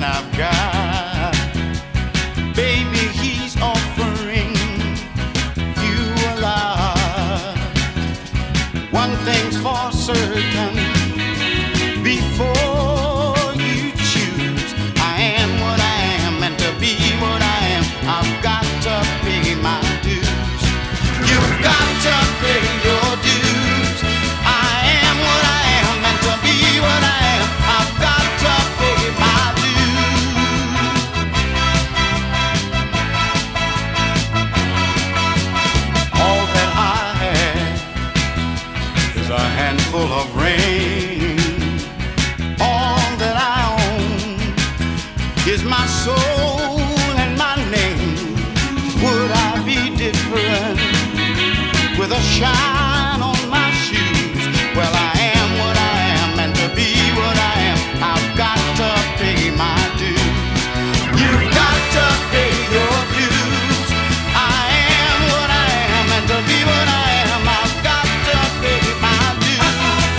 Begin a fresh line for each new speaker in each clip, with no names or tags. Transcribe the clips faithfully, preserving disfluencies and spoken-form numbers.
man I've got. Baby, he's offering you a lot. One thing's for certain, before you choose, I am what I am, and to be what I am, I've got to pay my dues. You've got to pay your dues. I am what I am, and to be what I am, I've got to pay my dues. All that I have is a handful of rain. All that I own is my soul and my name. Would I be different with a shine on my shoes? Well, I am what I am, and to be what I am, I've got to pay my dues. You've got to pay your dues. I am what I am, and to be what I am, I've got to pay my dues.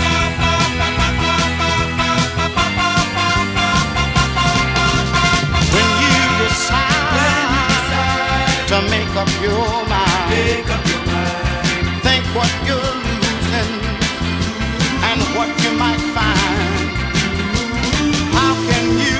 When you decide to make up your mind,
Make up your mind.
think what you're losing and what you might find. How can you